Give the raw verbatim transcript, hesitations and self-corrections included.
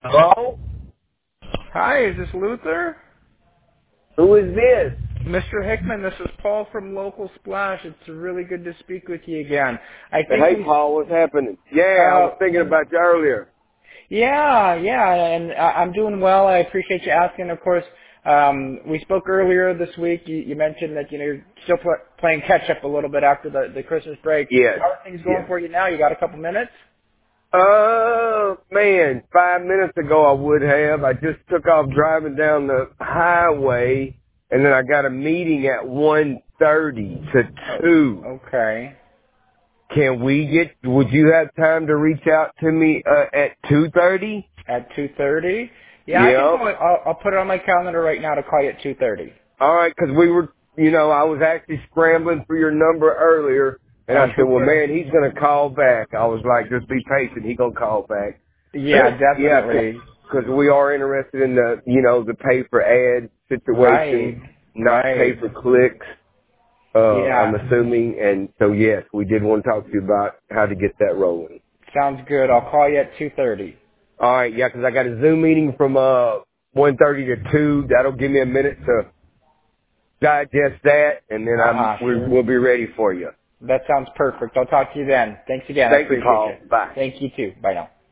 Hello? Hi, is this Luther? Who is this? Mister Hickman, this is Paul from Local Splash. It's really good to speak with you again. I think Hey, we, Paul, what's happening? Yeah, I uh, was thinking about you earlier. yeah, yeah, and I- I'm doing well. I appreciate you asking. Of course, um, we spoke earlier this week. You, you mentioned that, you know, you're still pl- playing catch up a little bit after the, the Christmas break. Yes, How are things going yes. for you now? You got a couple minutes? Uh, man, five minutes ago I would have. I just took off driving down the highway, and then I got a meeting at one thirty to Oh, two. okay. Can we get, would you have time to reach out to me uh, at two thirty? At two thirty? Yeah, I can Yep. call it. I'll, I'll put it on my calendar right now to call you at two thirty. All right, 'cause we were, you know, I was actually scrambling for your number earlier, and I Oh, said, no well, worries. man, he's going to call back. I was like, just be patient. He going to call back. Yeah, Yeah, definitely. because we are interested in the, you know, the pay for ad Right, situation, not pay right. for clicks, uh, I'm Yeah, assuming. And so, yes, we did want to talk to you about how to get that rolling. sounds good. I'll call you at two thirty. All right, yeah, 'cause I got a Zoom meeting from uh one thirty to two. That'll give me a minute to digest that, and then I'm Uh-huh, we, sure. we'll be ready for you. That sounds perfect. I'll talk to you then. Thanks again. I Thank you, appreciate you. Paul. Bye. Thank you too. Bye now.